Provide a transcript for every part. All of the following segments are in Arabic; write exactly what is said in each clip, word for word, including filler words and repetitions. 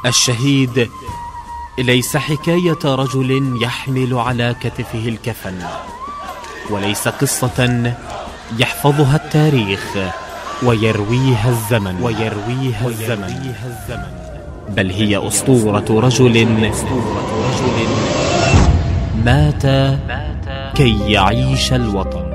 الشهيد ليس حكاية رجل يحمل على كتفه الكفن، وليس قصة يحفظها التاريخ ويرويها الزمن ويرويها الزمن بل هي أسطورة رجل مات كي يعيش الوطن.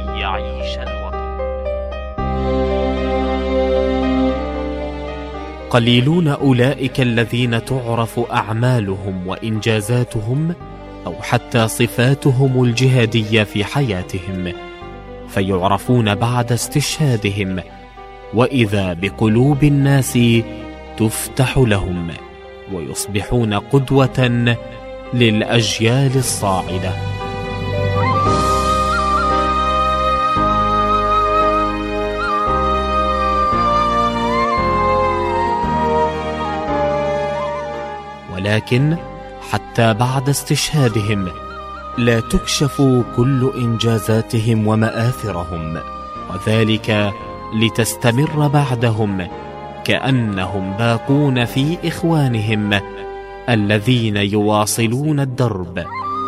قليلون أولئك الذين تعرف أعمالهم وإنجازاتهم أو حتى صفاتهم الجهادية في حياتهم، فيعرفون بعد استشهادهم، وإذا بقلوب الناس تفتح لهم ويصبحون قدوة للأجيال الصاعدة. ولكن حتى بعد استشهادهم لا تكشف كل إنجازاتهم ومآثرهم، وذلك لتستمر بعدهم كأنهم باقون في إخوانهم الذين يواصلون الدرب.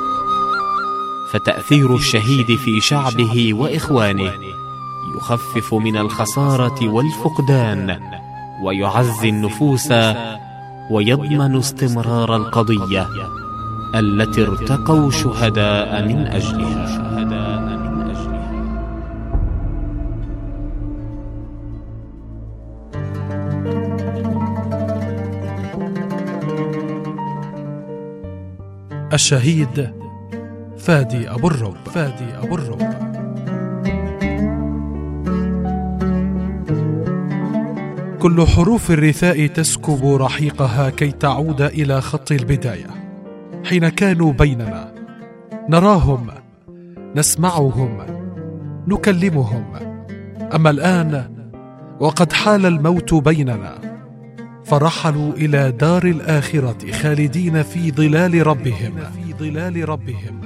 فتأثير الشهيد في شعبه وإخوانه يخفف من الخسارة والفقدان، ويعزي النفوس، ويضمن استمرار القضية التي ارتقوا شهداء من أجلها. الشهيد فادي أبو الرب. فادي أبو الرب كل حروف الرثاء تسكب رحيقها كي تعود إلى خط البداية، حين كانوا بيننا نراهم، نسمعهم، نكلمهم. أما الآن وقد حال الموت بيننا، فرحلوا إلى دار الآخرة خالدين في ظلال ربهم في ظلال ربهم.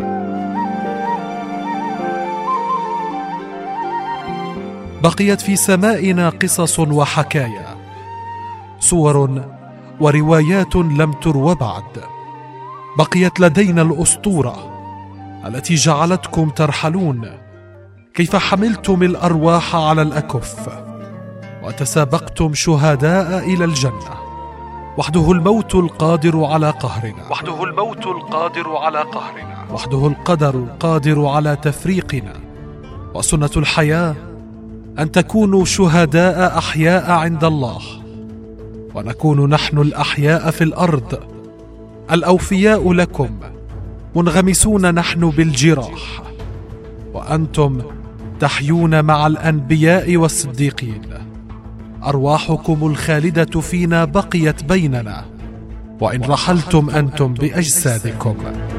بقيت في سمائنا قصص وحكايا، صور وروايات لم تروى بعد. بقيت لدينا الأسطورة التي جعلتكم ترحلون، كيف حملتم الأرواح على الأكف وتسابقتم شهداء إلى الجنة. وحده الموت القادر على قهرنا، وحده الموت القادر على قهرنا، وحده القدر القادر على تفريقنا. وسنة الحياة أن تكونوا شهداء أحياء عند الله، ونكون نحن الأحياء في الأرض الأوفياء لكم، منغمسون نحن بالجراح، وأنتم تحيون مع الأنبياء والصديقين. أرواحكم الخالدة فينا بقيت بيننا، وإن رحلتم أنتم بأجسادكم.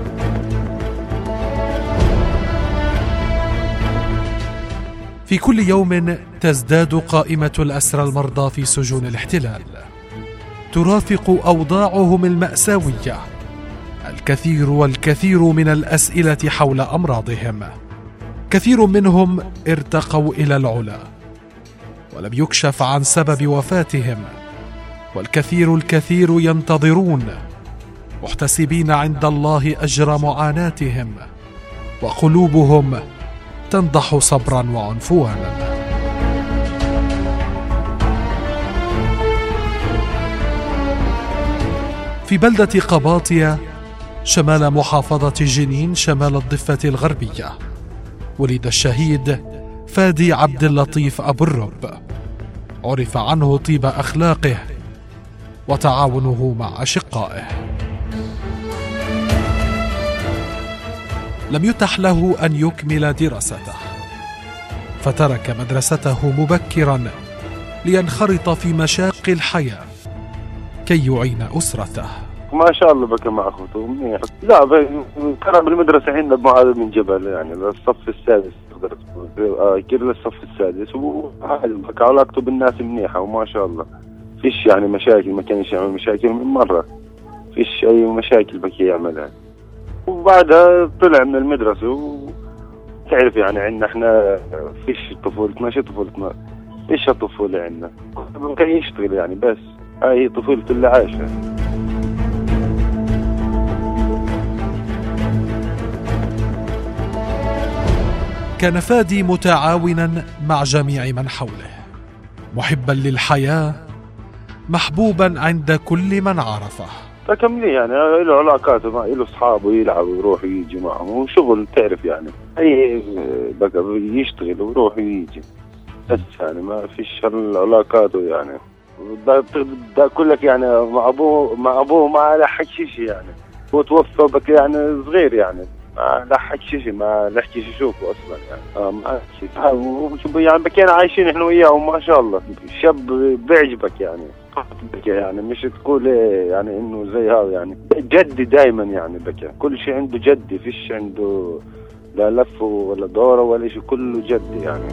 في كل يوم تزداد قائمة الأسرى المرضى في سجون الاحتلال، ترافق أوضاعهم المأساوية الكثير والكثير من الأسئلة حول أمراضهم. كثير منهم ارتقوا إلى العلا ولم يكشف عن سبب وفاتهم، والكثير الكثير ينتظرون محتسبين عند الله أجر معاناتهم، وقلوبهم تنضح صبرا وعنفوانا. في بلدة قباطية شمال محافظة جنين شمال الضفة الغربية، ولد الشهيد فادي عبد اللطيف أبو الرب. عرف عنه طيب أخلاقه وتعاونه مع أشقائه. لم يتح له أن يكمل دراسته، فترك مدرسته مبكرا لينخرط في مشاق الحياة كي يعين أسرته. ما شاء الله بكى مع أخوته منيح. لا كان بالمدرسة عندنا معاذ من جبل، يعني للصف السادس تقدر تقول كير للصف السادس، وعادي بكى علاقته بالناس منيحة وما شاء الله. فيش يعني مشاكل، ما كانش يعمل مشاكل من مرة، فيش أي مشاكل بكي يعملها. وبعدها طلع من المدرسة، وتعرف يعني عندنا احنا فيش طفولة، ماشي طفولتنا، فيش طفولة عندنا، كان يشتغل يعني، بس هاي طفولة اللي عاشها. كان فادي متعاونا مع جميع من حوله، محبا للحياة، محبوبا عند كل من عرفه. فكملي يعني له علاقاته مع له اصحابه، يلعب ويروح ويجي معهم، وشغل تعرف يعني اي بقى يشتغل ويروح ويجي، بس يعني ما فيش علاقاته يعني. ده كلك يعني مع ابوه مع ابوه ما لحق شيء يعني، هو توفى بك يعني صغير يعني، ما لحق شيء ما لحق يشوفه اصلا يعني. اه ما شوف يعني بكينا عايشين احنا وياه ما شاء الله، شاب بيعجبك يعني يعني مش تقول يعني انه زي هذا يعني جدي دائما يعني بكى، كل شيء عنده جدي، فيش عنده لا لف ولا دوره ولا شيء، كله جدي يعني.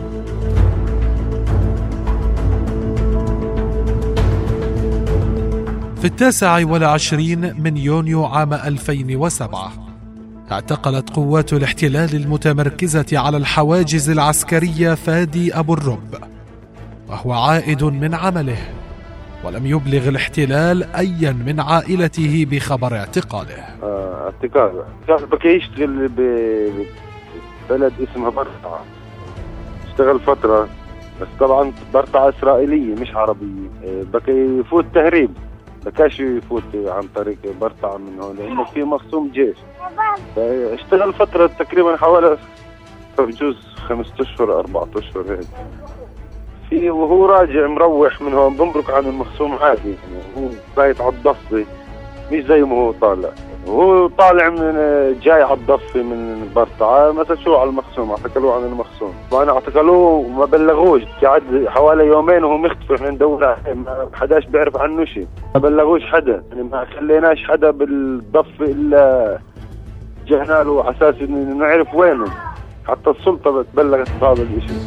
في التاسع والعشرين من يونيو عام ألفين وسبعة اعتقلت قوات الاحتلال المتمركزة على الحواجز العسكرية فادي أبو الرب وهو عائد من عمله، ولم يبلغ الاحتلال أيا من عائلته بخبر اعتقاله. آه اعتقاله بكي يشتغل ببلد اسمها برطعة، اشتغل فترة بس طبعا برطعة إسرائيلية مش عربية، بكي يفوت تهريب، بكاش يفوت عن طريق برطعة من هون لأنه في مخصوم جيش. اشتغل فترة تقريبا حوالي بجوز خمسة أشهر أربعة أشهر هيك، في وهو راجع مروح من هون بمبرك عن المخصوم عادي يعني، هو بايت على الضفة مش زي ما هو طالع، وهو طالع من جاي على الضفة من برطعة مثلا شو على المخصوم، اعتقلوه عن المخصوم، وانا اعتقلوه وما بلغوش، قعد حوالي يومين وهو مختفي، احنا ندور عليه ما حداش بيعرف عنه شيء، ما بلغوش حدا يعني، ما خليناش حدا بالضفة الا جهنا له على اساس انه نعرف وينه، حتى السلطة بلغت بهذا الشيء.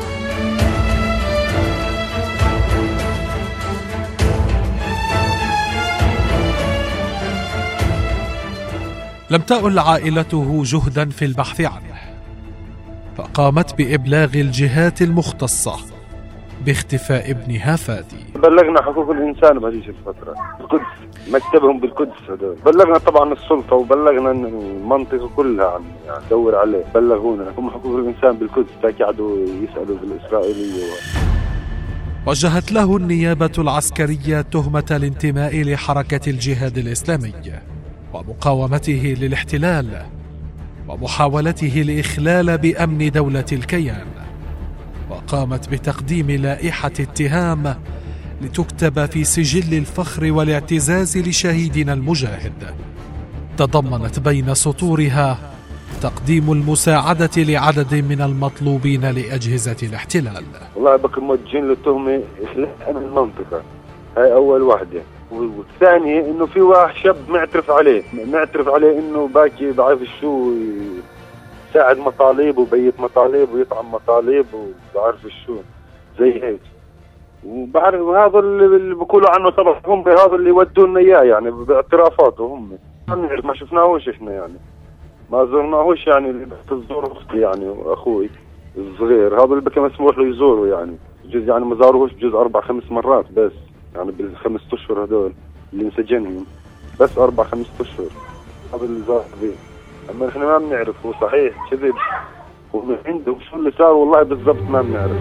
لم تأل عائلته جهدا في البحث عنه، فقامت بإبلاغ الجهات المختصة باختفاء ابنها فادي. بلغنا حقوق الإنسان بهذه الفترة، القدس مكتبهم بالقدس هذول، بلغنا طبعا السلطة وبلغنا المنطقة كلها عن يعني دور عليه، بلغونا هم حقوق الإنسان بالقدس، قعدوا يسألوا بالإسرائيلية. وجهت له النيابة العسكرية تهمة الانتماء لحركة الجهاد الإسلامي ومقاومته للاحتلال ومحاولته الإخلال بأمن دولة الكيان، وقامت بتقديم لائحة اتهام لتكتب في سجل الفخر والاعتزاز لشهيدنا المجاهد، تضمنت بين سطورها تقديم المساعدة لعدد من المطلوبين لأجهزة الاحتلال. والله بقى موجهين للتهمة إخلاء أمن المنطقة، هاي أول واحدة، والثانية إنه في واحد شاب معترف عليه معترف عليه إنه باكي بعرف شو يساعد مطالب وبيت مطالب ويطعم مطالب وبعرف شو زي هيك، وبعرف هذا اللي بيقولوا عنه طبعا هم هذا اللي ودونا إياه يعني باعترافاتهم هم، ما شفناهوش إحنا يعني ما زرناهوش يعني، اللي بتزور أختي يعني وأخوي الصغير هذا اللي بكي مسموح له يزوره يعني، بجوز يعني ما زاروهوش بجوز أربع خمس مرات بس يعني بالخمس أشهر هذول اللي انسجنهم، بس أربع خمس أشهر هذا اللي زار به، أما إحنا ما بنعرف هو صحيح كذب ومن عنده شو اللي صار والله بالضبط ما بنعرف.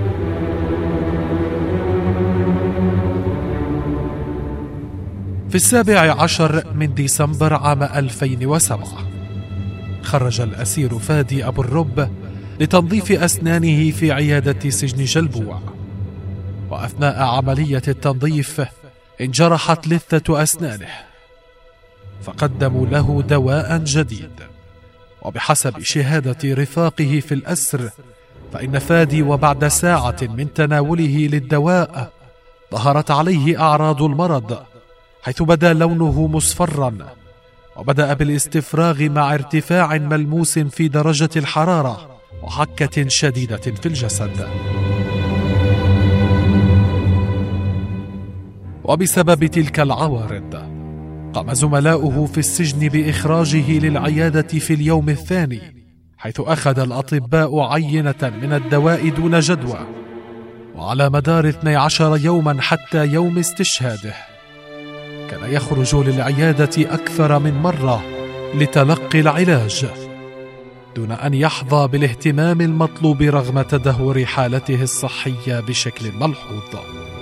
في السابع عشر من ديسمبر عام ألفين وسبعة خرج الأسير فادي أبو الرب لتنظيف أسنانه في عيادة سجن جلبوع، وأثناء عملية التنظيف انجرحت لثة أسنانه، فقدموا له دواء جديد، وبحسب شهادة رفاقه في الأسر فإن فادي وبعد ساعة من تناوله للدواء ظهرت عليه أعراض المرض، حيث بدا لونه مصفرا، وبدأ بالاستفراغ مع ارتفاع ملموس في درجة الحرارة وحكة شديدة في الجسد. وبسبب تلك العوارض قام زملاؤه في السجن بإخراجه للعيادة في اليوم الثاني، حيث أخذ الأطباء عينة من الدواء دون جدوى، وعلى مدار اثني عشر يوما حتى يوم استشهاده كان يخرج للعيادة أكثر من مرة لتلقي العلاج، دون أن يحظى بالاهتمام المطلوب رغم تدهور حالته الصحية بشكل ملحوظ.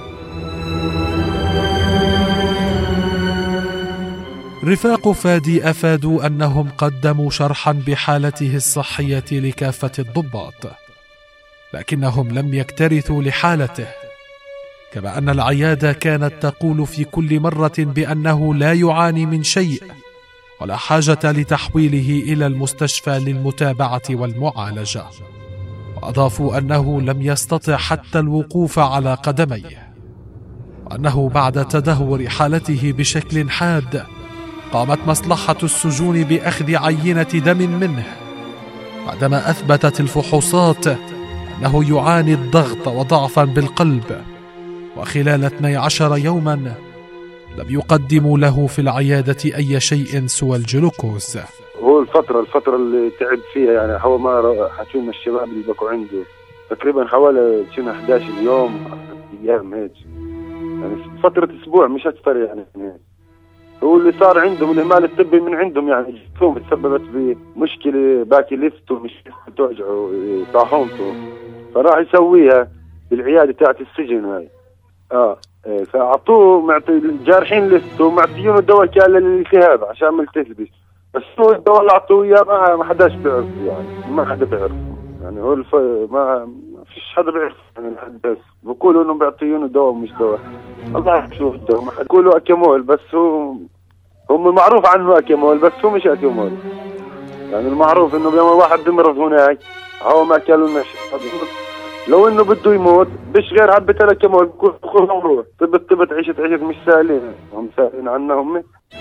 رفاق فادي أفادوا أنهم قدموا شرحا بحالته الصحية لكافة الضباط، لكنهم لم يكترثوا لحالته، كما أن العيادة كانت تقول في كل مرة بأنه لا يعاني من شيء ولا حاجة لتحويله إلى المستشفى للمتابعة والمعالجة. وأضافوا أنه لم يستطع حتى الوقوف على قدميه، وأنه بعد تدهور حالته بشكل حاد قامت مصلحة السجون بأخذ عينة دم منه، بعدما أثبتت الفحوصات أنه يعاني الضغط وضعفا بالقلب، وخلال اثني عشر يوما لم يقدموا له في العيادة أي شيء سوى الجلوكوز. هو الفترة الفترة اللي تعب فيها يعني هو ما حكيم الشباب اللي بقوا عنده تقريبا حوالي شنو أحد عشر يوم أيام هيك، يعني فترة أسبوع مش أكثر. يعني هو اللي صار عندهم الإهمال الطبي من عندهم، يعني جسمهم تسببت بمشكلة باكي لفته مش توجعه طاحونته، فراح يسويها بالعيادة تاعت السجن هاي. اه فأعطوه معطي الجارحين لفته معطيونه دواء كان للالتهاب عشان ما يلتهبش، بس هو الدواء اللي أعطوه إياه ما حداش بيعرف، يعني ما حدا بيعرف، يعني هو الف... ما فيش حدا بيعرف يعني الحدث. بقولوا إنهم بيعطيونه دواء مش دواء، الله يعرف شو الدواء. بقولوا أكيمول، بس هو هم معروف عنه أكيمول بس هو مش أكيمول. يعني المعروف إنه يوم واحد بمرض هناك هو ما كانوا لنا شيء، لو إنه بده يموت بش غير حبة الأكيمول بكون خذ عمره. طبت طبت عيشت عيشت مش سائلين، هم سائلين عنا هم.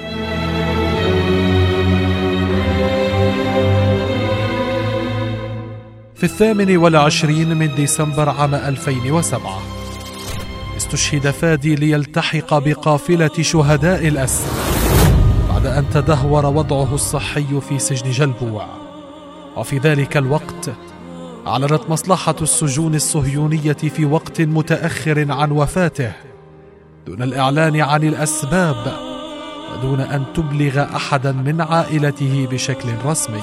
في الثامن والعشرين من ديسمبر عام ألفين وسبعة استشهد فادي ليلتحق بقافلة شهداء الأسر بعد أن تدهور وضعه الصحي في سجن جلبوع. وفي ذلك الوقت أعلنت مصلحة السجون الصهيونية في وقت متأخر عن وفاته دون الإعلان عن الأسباب ودون أن تبلغ أحدا من عائلته بشكل رسمي.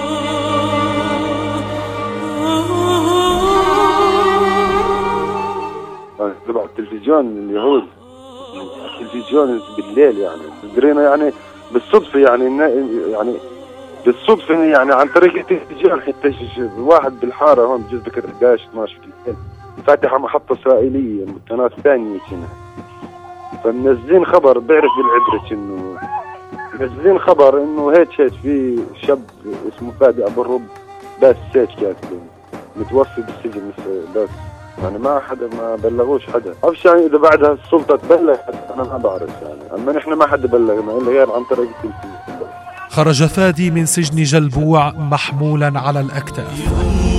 تبع التلفزيون اليهود التلفزيون بالليل، يعني درينا يعني بالصدفة، يعني يعني بالصدفة يعني عن طريق التلفزيون. حتى واحد بالحارة هون بجوز بكرة إحدى عشر اثني عشر بالليل فاتح محطة إسرائيلية قناة ثانية كنا، فمنزلين خبر بعرف بالعبرة إنه منزلين خبر إنه هيك هيك في شاب اسمه فادي أبو الرب بس هيك كاتبين متوفي بالسجن بس، يعني ما حدا ما بلغوش حدا. أفش يعني إذا بعدها السلطة تبلغ أنا ما بعرف، يعني أما نحن ما حدا بلغنا إلا غير عن طريق التلفزيون. خرج فادي من سجن جلبوع محمولا على الأكتاف.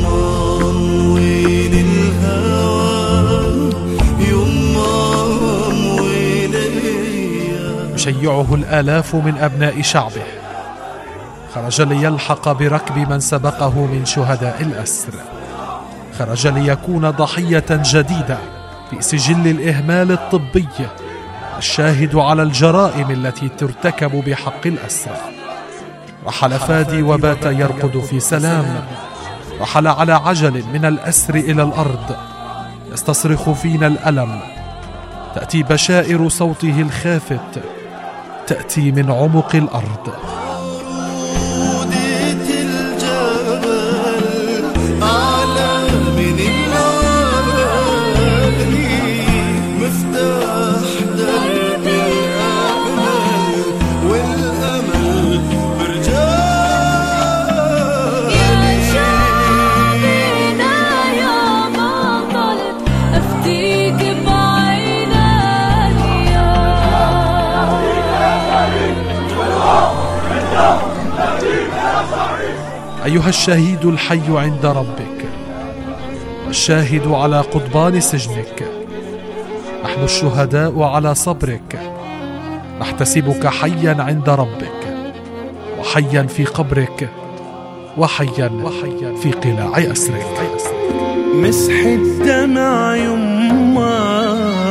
يشيعه الآلاف من أبناء شعبه. خرج ليلحق بركب من سبقه من شهداء الأسر. خرج ليكون ضحية جديدة في سجل الإهمال الطبي الشاهد على الجرائم التي ترتكب بحق الأسرى. رحل فادي وبات يرقد في سلام. رحل على عجل من الأسر إلى الأرض يستصرخ فينا الألم. تأتي بشائر صوته الخافت، تأتي من عمق الأرض. أيها الشهيد الحي عند ربك، الشاهد على قضبان سجنك، نحن الشهداء على صبرك، نحتسبك حيا عند ربك وحيا في قبرك وحيا في قلاع أسرك. مسح الدمع يما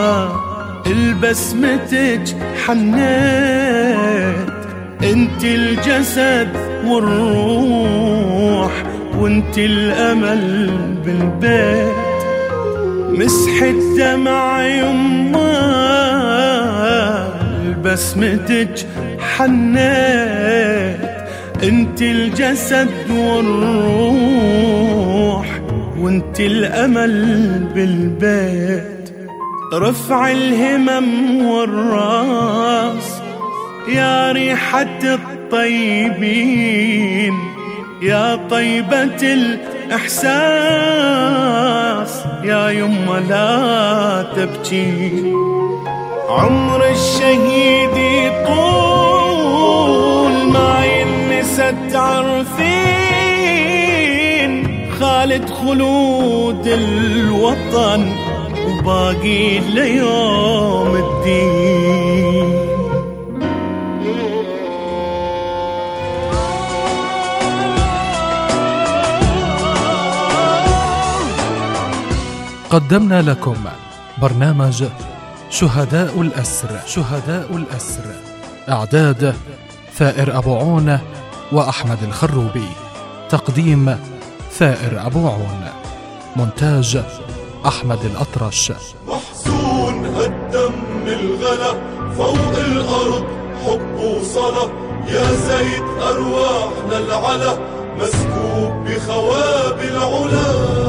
البسمتك حنيت، انت الجسد والروح وانت الأمل بالبيت. مسحت دمع يما بسمتك حنيت، انت الجسد والروح وانت الأمل بالبيت. رفع الهمم والراس يا ريحة الطيبين، يا طيبة الإحساس يا يما لا تبكي. عمر الشهيد طول ما ينسى تعرفين، خالد خلود الوطن وباقي ليوم الدين. قدمنا لكم برنامج شهداء الأسر. شهداء الأسر، إعداد ثائر أبو عون وأحمد الخروبي، تقديم ثائر أبو عون، مونتاج أحمد الأطرش. محزون هالدم الغلا فوق الأرض حب وصلة، يا زيد أرواحنا العلا مسكوب بخواب العلا.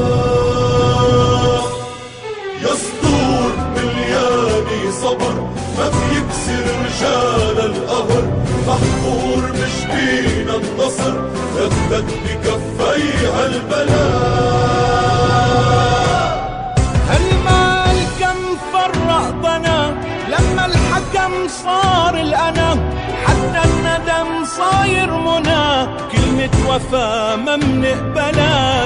يصدور ملياني صبر ما بيكسر رجال القهر، محفور بشبينا النصر ردت بكفيها البلاء. هالمال كم فرق بنا لما الحكم صار الأنا، حتى الندم صاير منى كلمة وفا ما منقبلها.